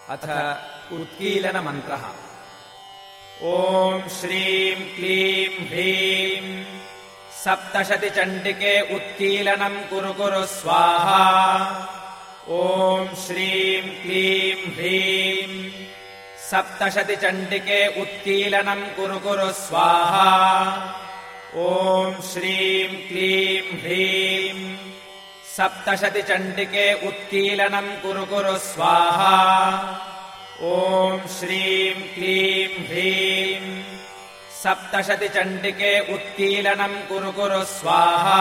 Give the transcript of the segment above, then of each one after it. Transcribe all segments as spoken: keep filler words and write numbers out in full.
अथ उत्कीलनमन्त्रः। ॐ श्रीं क्लीं ह्रीं सप्तशतिचण्डिके उत्कीलनं कुरु कुरु स्वाहा। ॐ श्रीं क्लीं ह्रीं सप्तशतिचण्डिके उत्कीलनं कुरु कुरु स्वाहा। ॐ श्रीं क्लीं ह्रीं सप्तशतिचण्डिके उत्कीलनं कुरु कुरु स्वाहा। ॐ श्रीं क्लीं ह्रीं सप्तशतिचण्डिके उत्कीलनं कुरु कुरु स्वाहा।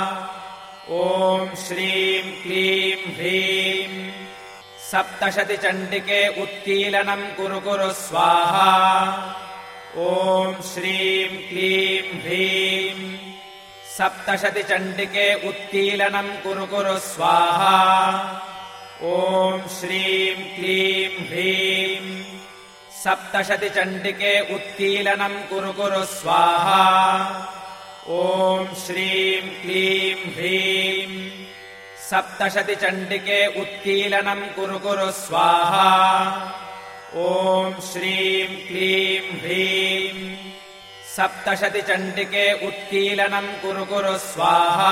ॐ श्रीं क्लीं ह्रीं सप्तशतिचण्डिके उत्कीलनं कुरु कुरु स्वाहा। ॐ श्रीं क्लीं ह्रीं सप्तशतिचण्डिके उत्कीलनं कुरु कुरु स्वाहा। ॐ श्रीं क्लीं ह्रीं सप्तशतिचण्डिके उत्कीलनं कुरु कुरु स्वाहा। ॐ श्रीं क्लीं ह्रीं सप्तशतिचण्डिके उत्कीलनं कुरु कुरु स्वाहा। ॐ श्रीं क्लीं ह्रीं सप्तशतिचण्डिके उत्कीलनं कुरु कुरु स्वाहा।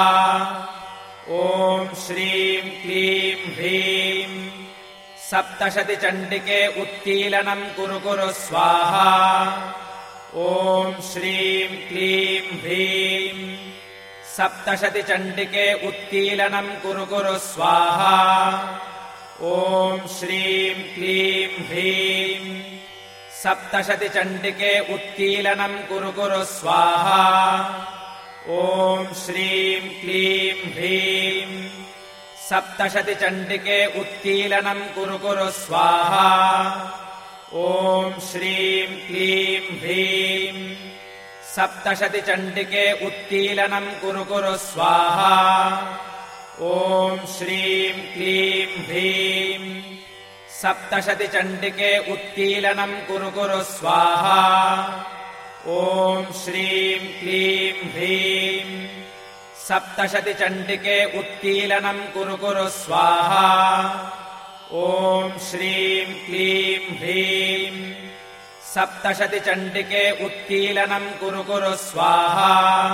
ॐ श्रीं क्लीं ह्रीं सप्तशतिचण्डिके उत्कीलनं कुरु कुरु स्वाहा। ॐ श्रीं क्लीं ह्रीं सप्तशतिचण्डिके उत्कीलनं कुरु कुरु स्वाहा। ॐ श्रीं क्लीं ह्रीं सप्तशतिचण्डिके उत्कीलनं कुरु कुरु स्वाहा। ॐ श्रीं क्लीं ह्रीं सप्तशतिचण्डिके उत्कीलनं कुरु कुरु स्वाहा। ॐ श्रीं क्लीं ह्रीं सप्तशतिचण्डिके उत्कीलनं कुरु कुरु स्वाहा। ॐ श्रीं क्लीं ह्रीं सप्तशतिचण्डिके उत्कीलनं कुरु कुरु स्वाहा। ॐ श्रीं क्लीं ह्रीं सप्तशतिचण्डिके उत्कीलनं कुरु कुरु स्वाहा। ॐ श्रीं क्लीं ह्रीं सप्तशतिचण्डिके उत्कीलनं कुरु कुरु स्वाहा।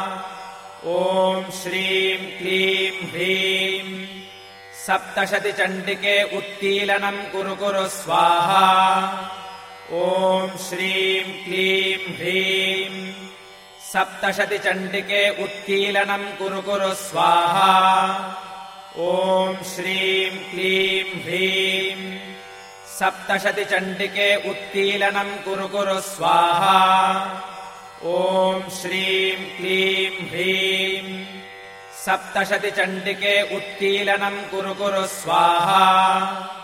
ॐ श्रीं क्लीं ह्रीं सप्तशतिचण्डिके उत्कीलनं कुरु कुरु स्वाहा। ॐ श्रीं क्लीं ह्रीं सप्तशतिचण्डिके उत्कीलनं कुरु कुरु स्वाहा। ॐ श्रीं क्लीं ह्रीं सप्तशतिचण्डिके उत्कीलनं कुरु कुरु स्वाहा। ॐ श्रीं क्लीं ह्रीं सप्तशतिचण्डिके उत्कीलनं कुरु कुरु स्वाहा।